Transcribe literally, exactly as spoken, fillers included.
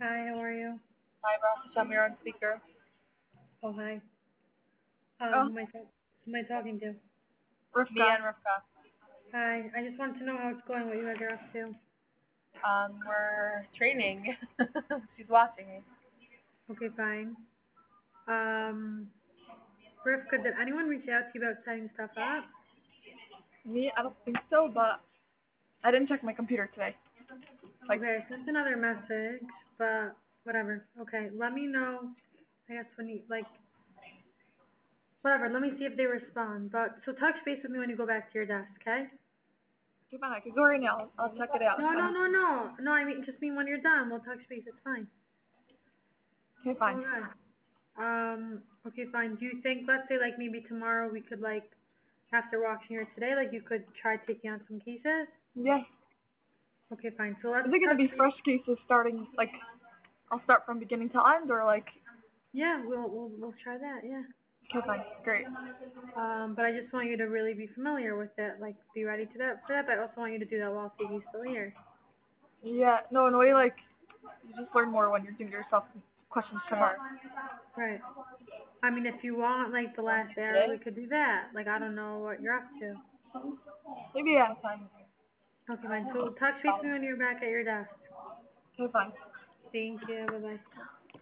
Hi, how are you? Hi, Ross. I'm your on speaker. Oh, hi. Um, Oh, who am I, talk- who am I talking to? Me and Rivka. Hi, I just want to know how it's going, what you guys are up to. Um, we're training. She's watching me. Okay, fine. Um, Rivka, did anyone reach out to you about setting stuff up? Me, I don't think so, but I didn't check my computer today. Like, Okay, I sent another message, but whatever. Okay, let me know, I guess when you, like, whatever, let me see if they respond. But, so touch base with me when you go back to your desk, okay? okay, fine. I can go right now. I'll check it out. No, no, Um, no, no. No, I mean, just mean when you're done, we'll touch base, it's fine. okay, All fine. good. Um, okay, fine. Do you think, let's say, like, maybe tomorrow we could, like, after watching here today, like, you could try taking on some cases? Yes. Okay, fine. So let's Is it gonna touch be base. fresh cases starting? Like, I'll start from beginning to end, or like? Yeah, we'll, we'll, we'll try that, yeah. Okay, fine. Great. Um, but I just want you to really be familiar with it, like, be ready to that, for that, but I also want you to do that while Phoebe's still here. Yeah. No, in a way, like, you just learn more when you're doing it yourself. Questions to her. Right. I mean, if you want, like, the last hour, we Today? could do that. Like, I don't know what you're up to. Maybe yeah. Fine. Okay, fine. So touch base with me when you're back at your desk. Okay, fine. Thank you. Bye-bye.